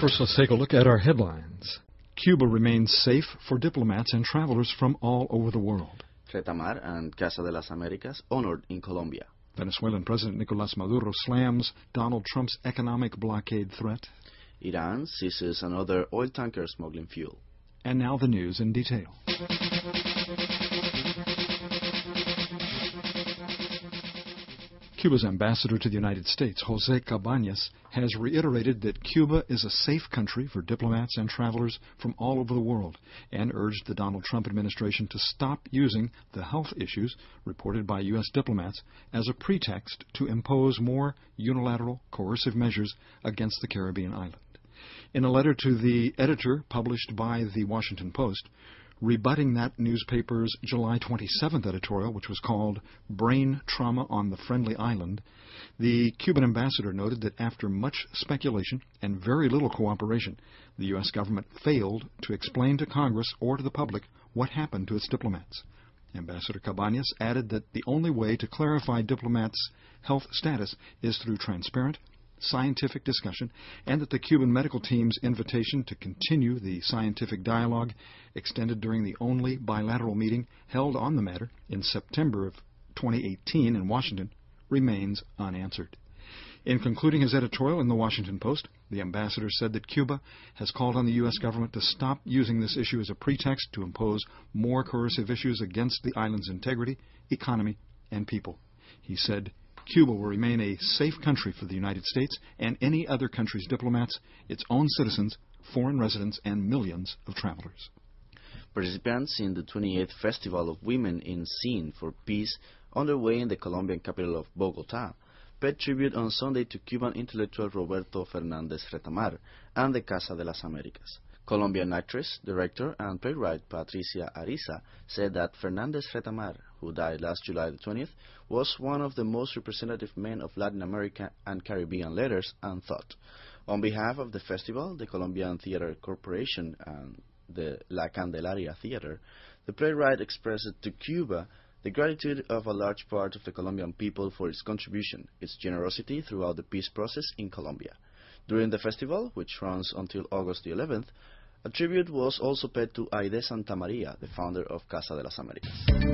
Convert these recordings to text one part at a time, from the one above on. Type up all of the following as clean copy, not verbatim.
First, let's take a look at our headlines. Cuba remains safe for diplomats and travelers from all over the world. Retamar and Casa de las Americas honored in Colombia. Venezuelan President Nicolás Maduro slams Donald Trump's economic blockade threat. Iran seizes another oil tanker smuggling fuel. And now the news in detail. Cuba's ambassador to the United States, José Cabañas, has reiterated that Cuba is a safe country for diplomats and travelers from all over the world, and urged the Donald Trump administration to stop using the health issues reported by U.S. diplomats as a pretext to impose more unilateral, coercive measures against the Caribbean island. In a letter to the editor published by The Washington Post, rebutting that newspaper's July 27th editorial, which was called Brain Trauma on the Friendly Island, the Cuban ambassador noted that after much speculation and very little cooperation, the U.S. government failed to explain to Congress or to the public what happened to its diplomats. Ambassador Cabañas added that the only way to clarify diplomats' health status is through transparent, scientific discussion, and that the Cuban medical team's invitation to continue the scientific dialogue extended during the only bilateral meeting held on the matter in September of 2018 in Washington remains unanswered. In concluding his editorial in the Washington Post, the ambassador said that Cuba has called on the U.S. government to stop using this issue as a pretext to impose more coercive issues against the island's integrity, economy, and people. He said, Cuba will remain a safe country for the United States and any other country's diplomats, its own citizens, foreign residents, and millions of travelers. Participants in the 28th Festival of Women in Scene for Peace, underway in the Colombian capital of Bogotá, paid tribute on Sunday to Cuban intellectual Roberto Fernández Retamar and the Casa de las Americas. Colombian actress, director, and playwright Patricia Ariza said that Fernández Retamar, who died last July the 20th, was one of the most representative men of Latin America and Caribbean letters and thought. On behalf of the festival, the Colombian Theater Corporation, and the La Candelaria Theater, the playwright expressed to Cuba the gratitude of a large part of the Colombian people for its contribution, its generosity throughout the peace process in Colombia. During the festival, which runs until August the 11th, a tribute was also paid to Aide Santa Maria, the founder of Casa de las Americas.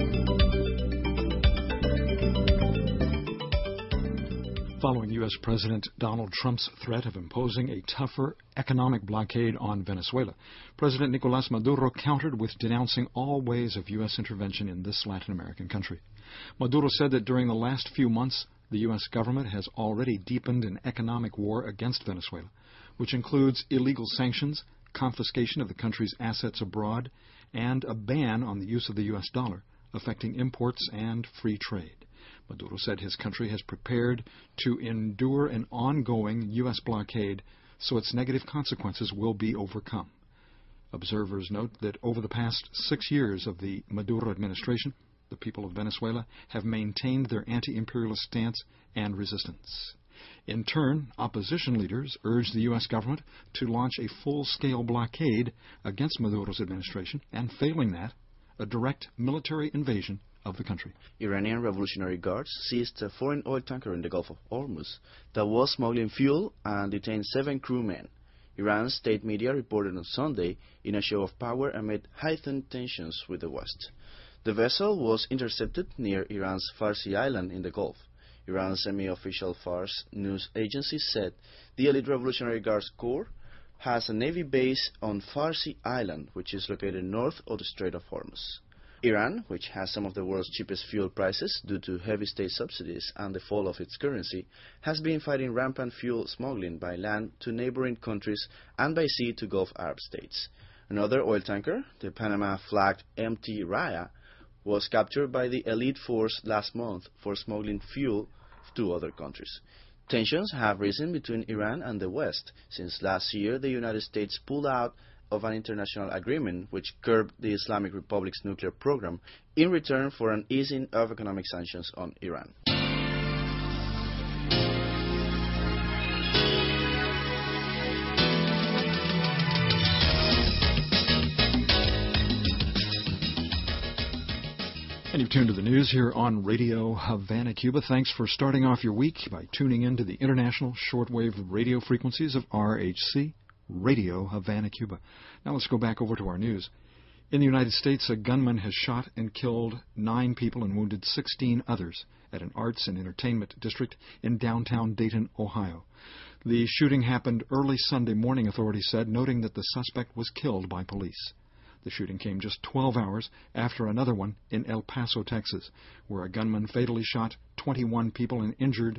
Following U.S. President Donald Trump's threat of imposing a tougher economic blockade on Venezuela, President Nicolás Maduro countered with denouncing all ways of U.S. intervention in this Latin American country. Maduro said that during the last few months, the U.S. government has already deepened an economic war against Venezuela, which includes illegal sanctions, confiscation of the country's assets abroad, and a ban on the use of the U.S. dollar, affecting imports and free trade. Maduro said his country has prepared to endure an ongoing U.S. blockade, so its negative consequences will be overcome. Observers note that over the past 6 years of the Maduro administration, the people of Venezuela have maintained their anti-imperialist stance and resistance. In turn, opposition leaders urged the U.S. government to launch a full-scale blockade against Maduro's administration, and failing that, a direct military invasion of the country. Iranian Revolutionary Guards seized a foreign oil tanker in the Gulf of Hormuz that was smuggling fuel and detained 7 crewmen. Iran's state media reported on Sunday in a show of power amid heightened tensions with the West. The vessel was intercepted near Iran's Farsi Island in the Gulf. Iran's semi-official Fars news agency said the Elite Revolutionary Guards Corps has a navy base on Farsi Island, which is located north of the Strait of Hormuz. Iran, which has some of the world's cheapest fuel prices due to heavy state subsidies and the fall of its currency, has been fighting rampant fuel smuggling by land to neighboring countries and by sea to Gulf Arab states. Another oil tanker, the Panama-flagged MT Raya, was captured by the elite force last month for smuggling fuel to other countries. Tensions have risen between Iran and the West since last year the United States pulled out of an international agreement which curbed the Islamic Republic's nuclear program in return for an easing of economic sanctions on Iran. And you've tuned to the news here on Radio Havana, Cuba. Thanks for starting off your week by tuning in to the international shortwave radio frequencies of RHC Radio Havana, Cuba. Now let's go back over to our news. In the United States, a gunman has shot and killed 9 people and wounded 16 others at an arts and entertainment district in downtown Dayton, Ohio. The shooting happened early Sunday morning, authorities said, noting that the suspect was killed by police. The shooting came just 12 hours after another one in El Paso, Texas, where a gunman fatally shot 21 people and injured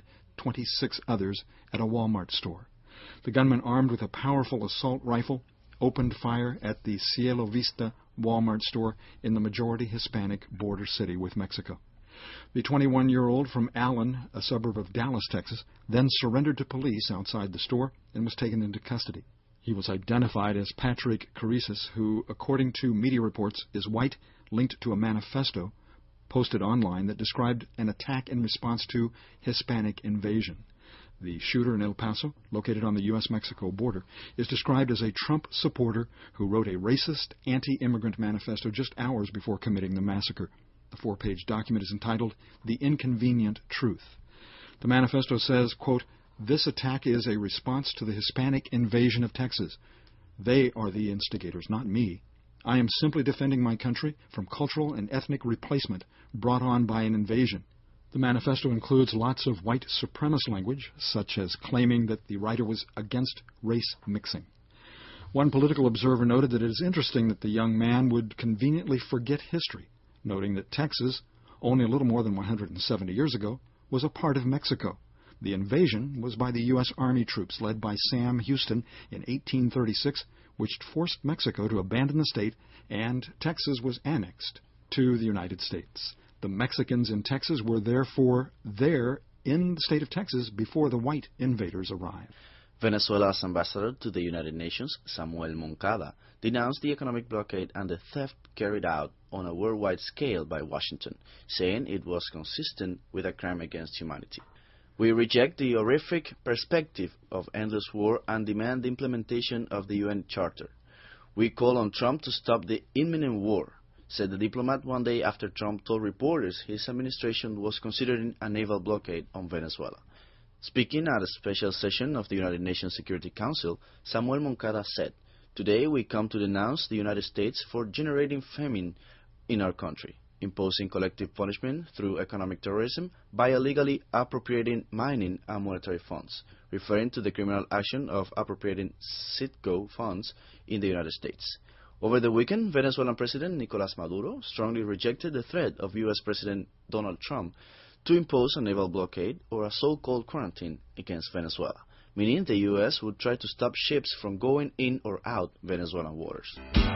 26 others at a Walmart store. The gunman, armed with a powerful assault rifle, opened fire at the Cielo Vista Walmart store in the majority Hispanic border city with Mexico. The 21-year-old from Allen, a suburb of Dallas, Texas, then surrendered to police outside the store and was taken into custody. He was identified as Patrick Carisas, who, according to media reports, is white, linked to a manifesto posted online that described an attack in response to Hispanic invasion. The shooter in El Paso, located on the U.S.-Mexico border, is described as a Trump supporter who wrote a racist, anti-immigrant manifesto just hours before committing the massacre. The 4-page document is entitled The Inconvenient Truth. The manifesto says, quote, "This attack is a response to the Hispanic invasion of Texas. They are the instigators, not me. I am simply defending my country from cultural and ethnic replacement brought on by an invasion." The manifesto includes lots of white supremacist language, such as claiming that the writer was against race mixing. One political observer noted that it is interesting that the young man would conveniently forget history, noting that Texas, only a little more than 170 years ago, was a part of Mexico. The invasion was by the U.S. Army troops led by Sam Houston in 1836, which forced Mexico to abandon the state, and Texas was annexed to the United States. The Mexicans in Texas were therefore there in the state of Texas before the white invaders arrived. Venezuela's ambassador to the United Nations, Samuel Moncada, denounced the economic blockade and the theft carried out on a worldwide scale by Washington, saying it was consistent with a crime against humanity. "We reject the horrific perspective of endless war and demand the implementation of the UN Charter. We call on Trump to stop the imminent war," said the diplomat one day after Trump told reporters his administration was considering a naval blockade on Venezuela. Speaking at a special session of the United Nations Security Council, Samuel Moncada said, "Today we come to denounce the United States for generating famine in our country, imposing collective punishment through economic terrorism by illegally appropriating mining and monetary funds," referring to the criminal action of appropriating Citgo funds in the United States. Over the weekend, Venezuelan President Nicolás Maduro strongly rejected the threat of U.S. President Donald Trump to impose a naval blockade or a so-called quarantine against Venezuela, meaning the U.S. would try to stop ships from going in or out Venezuelan waters.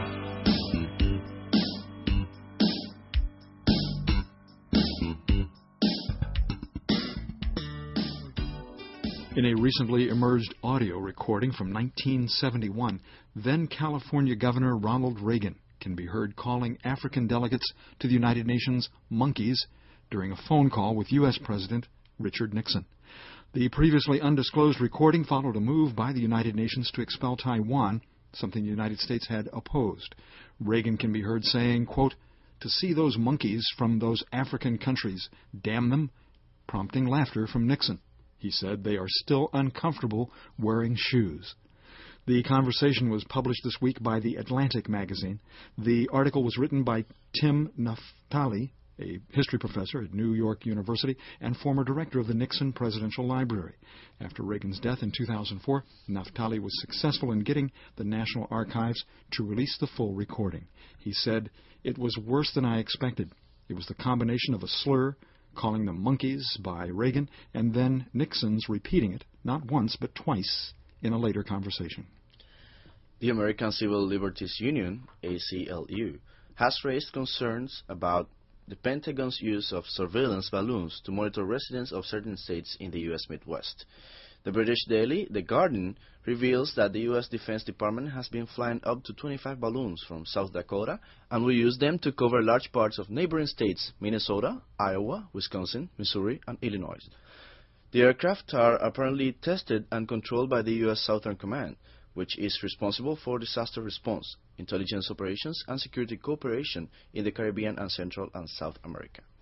In a recently emerged audio recording from 1971, then California Governor Ronald Reagan can be heard calling African delegates to the United Nations monkeys during a phone call with U.S. President Richard Nixon. The previously undisclosed recording followed a move by the United Nations to expel Taiwan, something the United States had opposed. Reagan can be heard saying, quote, "To see those monkeys from those African countries, damn them," prompting laughter from Nixon. He said they are still uncomfortable wearing shoes. The conversation was published this week by The Atlantic magazine. The article was written by Tim Naftali, a history professor at New York University and former director of the Nixon Presidential Library. After Reagan's death in 2004, Naftali was successful in getting the National Archives to release the full recording. He said, "It was worse than I expected. It was the combination of a slur, calling them monkeys by Reagan, and then Nixon's repeating it, not once but twice, in a later conversation." The American Civil Liberties Union, ACLU, has raised concerns about the Pentagon's use of surveillance balloons to monitor residents of certain states in the U.S. Midwest. The British daily The Guardian reveals that the U.S. Defense Department has been flying up to 25 balloons from South Dakota and will use them to cover large parts of neighboring states Minnesota, Iowa, Wisconsin, Missouri, and Illinois. The aircraft are apparently tested and controlled by the U.S. Southern Command, which is responsible for disaster response, intelligence operations, and security cooperation in the Caribbean and Central and South America.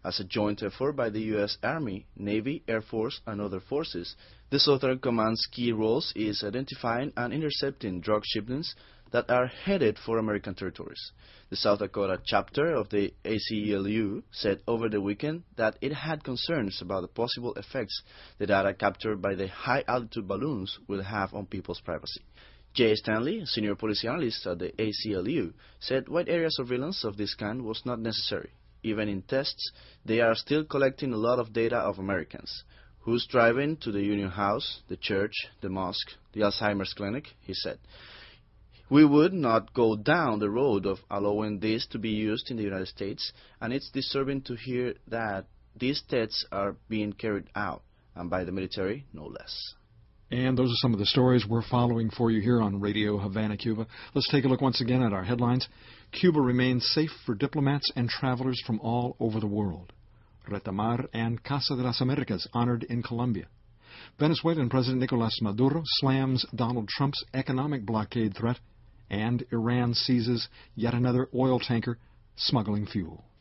As a joint effort by the U.S. Army, Navy, Air Force, and other forces, the Southern Command's key roles is identifying and intercepting drug shipments that are headed for American territories. The South Dakota chapter of the ACLU said over the weekend that it had concerns about the possible effects the data captured by the high-altitude balloons will have on people's privacy. Jay Stanley, a senior policy analyst at the ACLU, said wide area surveillance of this kind was not necessary. Even in tests, they are still collecting a lot of data of Americans. Who's driving to the Union House, the church, the mosque, the Alzheimer's clinic, he said. We would not go down the road of allowing this to be used in the United States, and it's disturbing to hear that these tests are being carried out, and by the military, no less. And those are some of the stories we're following for you here on Radio Havana, Cuba. Let's take a look once again at our headlines. Cuba remains safe for diplomats and travelers from all over the world. Retamar and Casa de las Americas honored in Colombia. Venezuelan President Nicolás Maduro slams Donald Trump's economic blockade threat, and Iran seizes yet another oil tanker smuggling fuel.